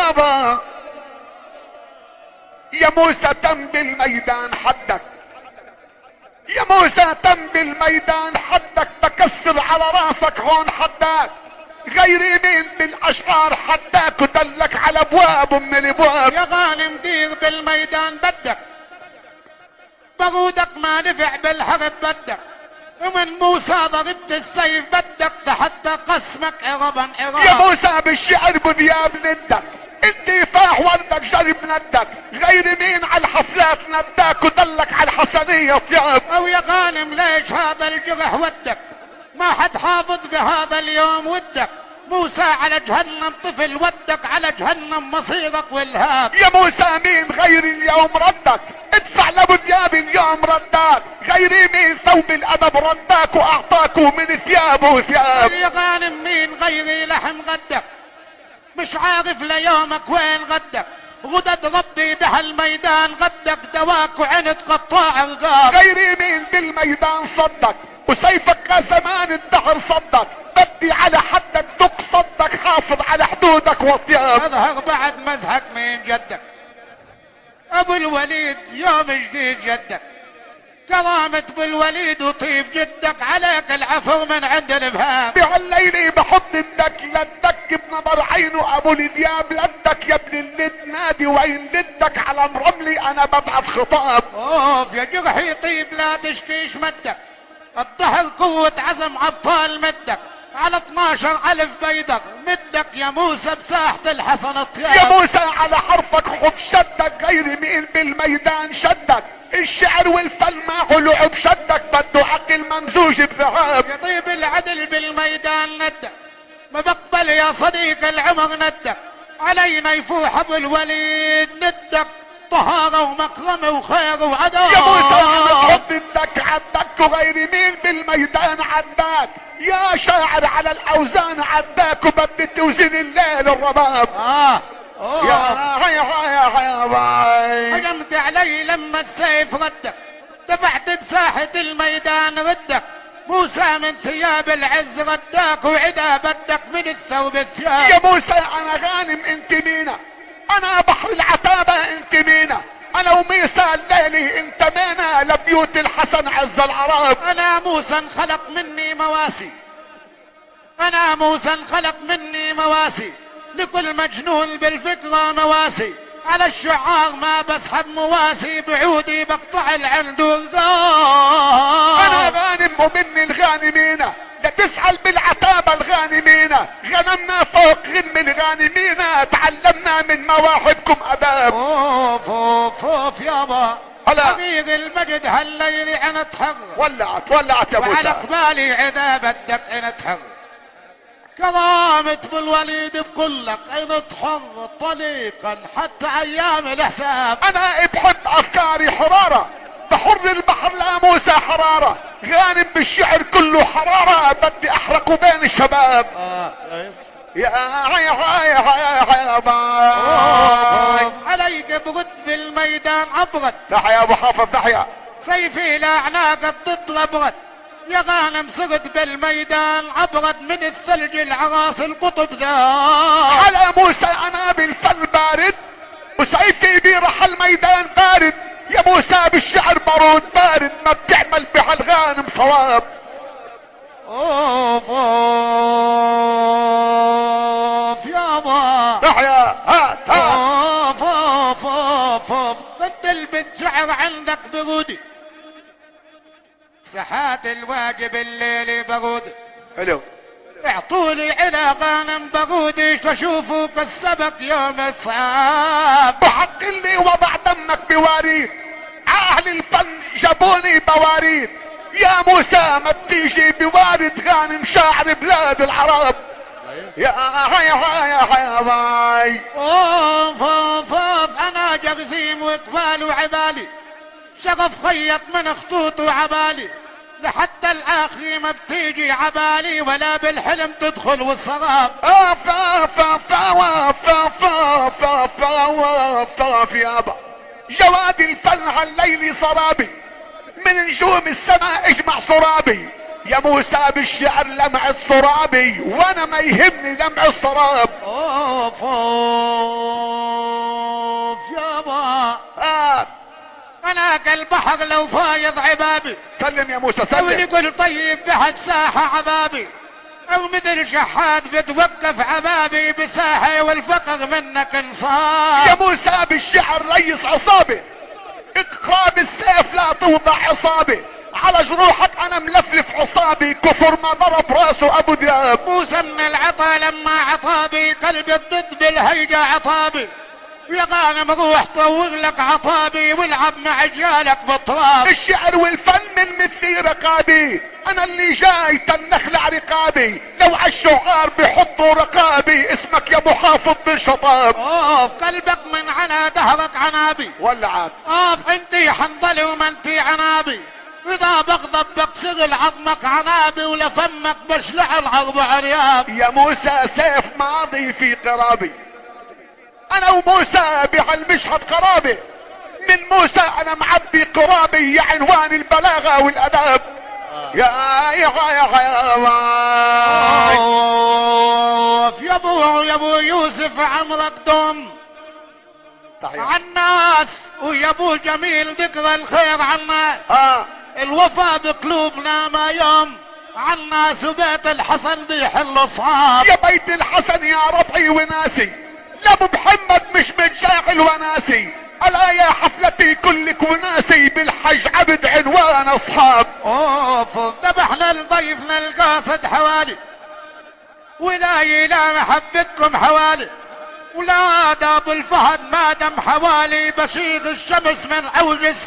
يابا. يا موسى تم بالميدان حدك، يا موسى تم بالميدان حدك، بكسر على راسك هون حدك، غير يمين بالاشعار حدك، ودلك على ابواب من الابواب. يا غانم دير بالميدان بدك، بغودك ما نفع بالحرب بدك، ومن موسى ضربت السيف بدك، تحدى قسمك عربا عربا. يا موسى بالشعر بذياب ندك، انت فاح وردك جرب ندك، غير يمين على الحفلات ندك، ودلك على الحسنية طياب. او يا غانم ليش هذا الجرح ودك، ما حد حافظ بهذا اليوم ودك، موسى على جهنم طفل ودك، على جهنم مصيرك والهاب. يا موسى مين غير اليوم ردك، ادفع لابو ذياب اليوم ردك، غير مين ثوب الادب ردك، واعطاك من ثيابه ثياب. يا غانم مين غيري لحم غدك، مش عارف ليومك وين غدك، غدد ربي بهالميدان غدك، دواك وعند قطاع الغاب. غير مين بالميدان صدك، وسيفك زمان الدهر صدك، بدي على حدك دق صدك، حافظ على حدودك وطياب. اظهر بعد مزحك من جدك، ابو الوليد يوم جديد جدك، كرامة ابو الوليد وطيب جدك، عليك العفو من عند الابهام. بهالليلة بحط الدك لدك بنظر عينه ابو الدياب لدك، يا ابن اللد نادي وين لدك، على مرملي انا ببعث خطاب. اوف يا جرحي طيب لا تشكيش مدك، الظهر قوة عزم عبطال مدك، على 12,000 بيدق مدك يا موسى بساحة الحسن الطياب. يا موسى على حرفك حب شدك، غير مين بالميدان شدك، الشعر والفن معه لعب شدك، بده عقل ممزوج بذهب. يا طيب العدل بالميدان ندك، ما بقبل يا صديق العمر ندك، علينا يفوح ابو الوليد ندك، طهارة ومكرمة وخير وعدل. يا موسى على حب الدك عدك، وغير مين بالميدان عداك، يا شاعر على الاوزان عداك، وبدي توزن الليل الرباب. يا باي هجمت علي لما السيف ردك، دفعت بساحة الميدان ردك، موسى من ثياب العز رداك، وعدا بدك من الثوب الثياب. يا موسى انا غانم انت مينا، انا بحر العتابة انت مينا، انا وميسى الليلي انت مينا، لبيوت الحسن عز العرب. انا موسى انخلق مني مواسي، انا موسى انخلق مني مواسي، لكل مجنون بالفكرة مواسي، على الشعار ما بسحب مواسي، بعودي بقطع العند والغار. انا غانم ومني الغانمين، لا تسأل بالعتابة الغانمين، غنمنا فوق غنم الغانمين، تعلمنا من مواهبكم اداب. اوف اوف اوف يابا، هلا حقيق المجد هالليل انا اتحرر، ولعت يا موسى، وعلى قبالي عدا بدك انا اتحرر، كرامة بالوليد بقول لك انا اتحر طليقا حتى ايام الحساب. انا بحب افكاري حرارة، بحر البحر لا موسى حرارة، غانم بالشعر كله حرارة، بدي احرقه بين الشباب. شايف يا باي عليك برد بالميدان ابرد، تحيا ابو حافظ تحيا، سيفي لاعناق الضد ابرد، يا غانم صرت بالميدان ابرد من الثلج العراس القطب ذا. على موسى انا بالفن بارد، وسيفي بيرح الميدان بارد، يا موسى بالشعر بارود بارد، ما بتعمل بهالغانم صواب. اوف اوف يابا تحيا هات اوف اوف اوف اوف، قد البنت شعر عندك برودي، سحات الواجب الليلي برودي، حلو اعطولي على غانم برودي، تشوفوا كالسبك يوم الصعاب. بحق اللي وضع دمك بواريد، اهل الفن جابوني بواريد، يا موسى ما بتيجي بوارد غانم شاعر بلاد العرب. يا باي اوف اوف اوف، انا جرزيم وقبال وعبالي، شغف خيط من خطوط وعبالي، لحتى الاخي ما بتيجي عبالي، ولا بالحلم تدخل والصراب. يابا جواد الفن هالليل صرابي، من نجوم السماء اجمع صرابي، يا موسى بالشعر لمعة سرابي وانا ما يهمني لمع السراب. اوف اوف يابا انا كالبحر لو فايض عبابي. سلم يا موسى او سلم. نقول طيب بهالساحة عبابي، او مثل شحات بتوقف عبابي بساحة والفقر منك انصاب. يا موسى بالشعر ريس عصابي، اقراب السيف لا توضع عصابي، على جروحك انا ملفلف عصابي، كفر ما ضرب راسه ابو دياب. موسى من العطا لما عطابي قلبي الضد بالهيجة عطابي، يا غانم روح طور لك عطابي والعب مع رجالك بالتراب. الشعر والفن من مثلي رقابي، انا اللي جاي تنخلع رقابي، لو عالشعار بحطوا رقابي، اسمك يا محافظ بن شطاب. اوف قلبك من عنا دهرك عنابي، ولا عاد اوف انتي حنظلي وما انتي عنابي، اذا بغضب بكسر العظمك عنابي ولفمك بشلع العرب عرياب. يا موسى سيف ماضي في قرابي، انا وموسى بهالمشهد قرابي، من موسى انا معبي قرابي، يا عنوان البلاغة والاداب. يا اوف يا ابو يوسف عمرك دوم عالناس، ويا ابو جميل ذكر الخير عالناس. الوفا بقلوبنا ما يوم عالناس، وبيت الحسن بيحل صعاب. يا بيت الحسن يا ربعي وناسي، لابو محمد مش متشاغل وناسي، الا يا حفلتي كلك وناسي، بالحج عبد عنوان اصحاب. اوف ذبحنا لضيفنا القاصد حوالي، ولا يلا محبتكم حوالي، ولا ابو الفهد ما دم حوالي، بشيغ الشمس من عوج